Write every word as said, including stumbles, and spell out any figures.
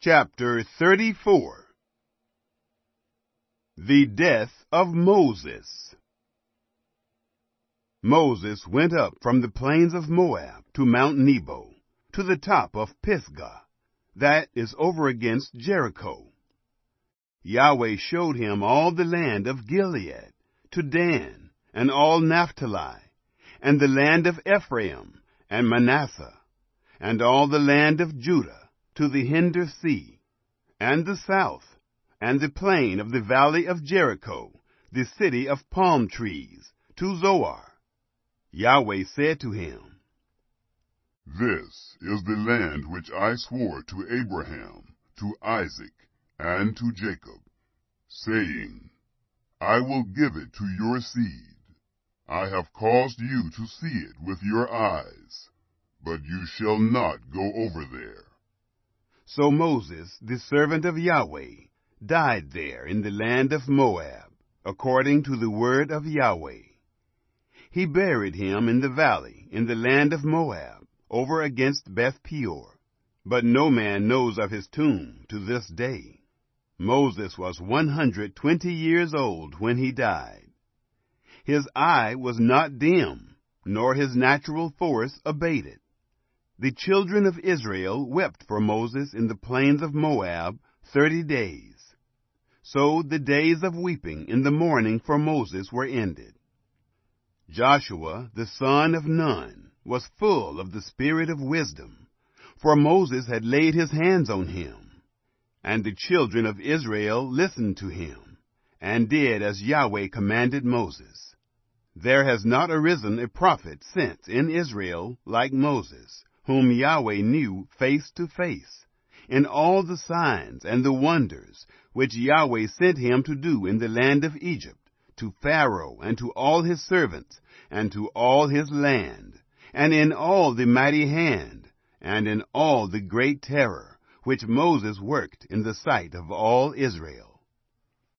Chapter thirty-four. The Death of Moses. Moses went up from the plains of Moab to Mount Nebo, to the top of Pisgah, that is over against Jericho. Yahweh showed him all the land of Gilead, to Dan, and all Naphtali, and the land of Ephraim, and Manasseh, and all the land of Judah, to the hinder sea, and the south, and the plain of the valley of Jericho, the city of palm trees, to Zoar. Yahweh said to him, This is the land which I swore to Abraham, to Isaac, and to Jacob, saying, I will give it to your seed. I have caused you to see it with your eyes, but you shall not go over there. So Moses, the servant of Yahweh, died there in the land of Moab, according to the word of Yahweh. He buried him in the valley, in the land of Moab, over against Beth Peor. But no man knows of his tomb to this day. Moses was one hundred twenty years old when he died. His eye was not dim, nor his natural force abated. The children of Israel wept for Moses in the plains of Moab thirty days. So the days of weeping in the morning for Moses were ended. Joshua, the son of Nun, was full of the spirit of wisdom, for Moses had laid his hands on him. And the children of Israel listened to him, and did as Yahweh commanded Moses. There has not arisen a prophet since in Israel like Moses, whom Yahweh knew face to face, in all the signs and the wonders which Yahweh sent him to do in the land of Egypt, to Pharaoh and to all his servants, and to all his land, and in all the mighty hand, and in all the great terror, which Moses worked in the sight of all Israel.